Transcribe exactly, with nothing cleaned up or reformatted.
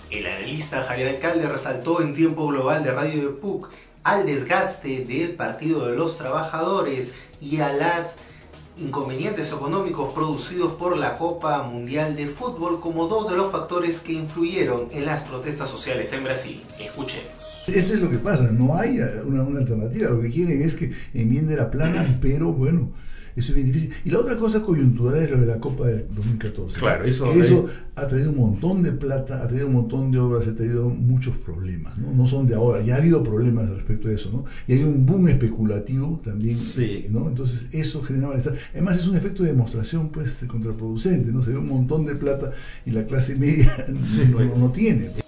El analista Javier Alcalde resaltó en Tiempo Global de Radio de P U C al desgaste del Partido de los Trabajadores y a las inconvenientes económicos producidos por la Copa Mundial de Fútbol como dos de los factores que influyeron en las protestas sociales en Brasil. Escuchemos. Eso es lo que pasa, no hay una, una alternativa, lo que quieren es que enmiende la plana, pero bueno, eso es bien difícil. Y la otra cosa coyuntural es lo de la Copa del dos mil catorce. Claro, eso, eso ha traído un montón de plata, ha traído un montón de obras, ha traído muchos problemas, ¿no? No son de ahora, ya ha habido problemas respecto a eso, ¿no? Y hay un boom especulativo también, sí. ¿no? Entonces eso genera malestar. Además es un efecto de demostración, pues, contraproducente, ¿no? Se ve un montón de plata y la clase media sí, no, no, no tiene.